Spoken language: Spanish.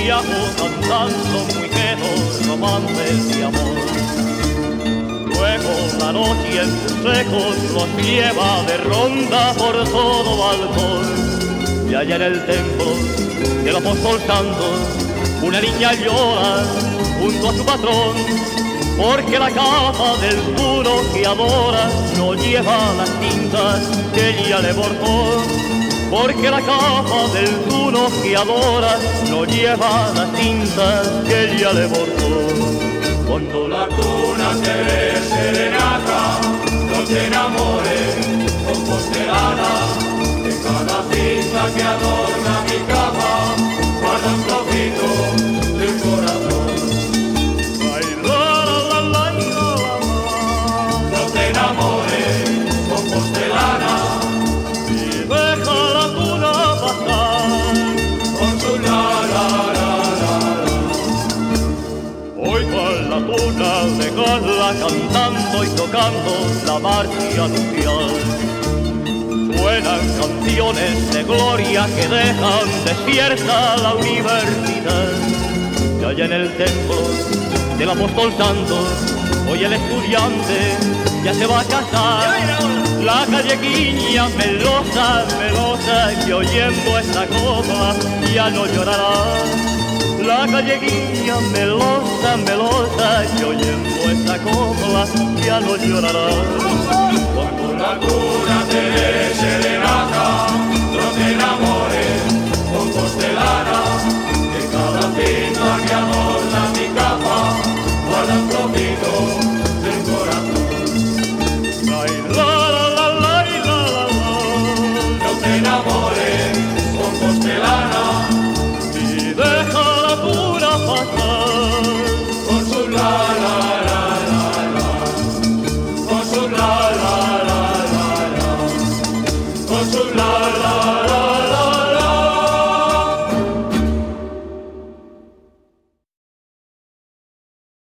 viajo cantando muy quedos romances de amor. Luego la noche en sus ecos los lleva de ronda por todo balcón. Y allá en el templo del apóstol santo, una niña llora junto a su patrón, porque la capa del puro que adora no lleva las cintas que ella le bordó. Porque la capa del tuno que adora no lleva las cintas que ella le bordó. Cuando la cuna te dé serenata, no te enamores, compostelana, de cada cinta que adorna mi capa, guarda un trocito del corazón. Ay, la, la, la, la, la, la. No te enamores, compostelana, y deja la cuna pasar con su la, la, la, la, la. Oigo a la tuna de gala cantando y tocando la marcha nupcial. Suenan canciones de gloria que dejan despierta la universidad. Y allá en el templo del apóstol santo, hoy el estudiante ya se va a casar. La galleguiña melosa, melosa, que oyendo esta copla ya no llorará. La galleguiña melosa, melosa, que oyendo esta copla ya no llorará. Cuando la cuna te dé serenata, no te enamores, compostelana, que cada cinta que adorna mi capa guarda un trocito del corazón. Ay, la, la, la, la, la, la, la. No te enamores, compostelana, y deja la cuna pasar con su la, la, la, la, la, con su la, la, la, la, la, con su la, la, la.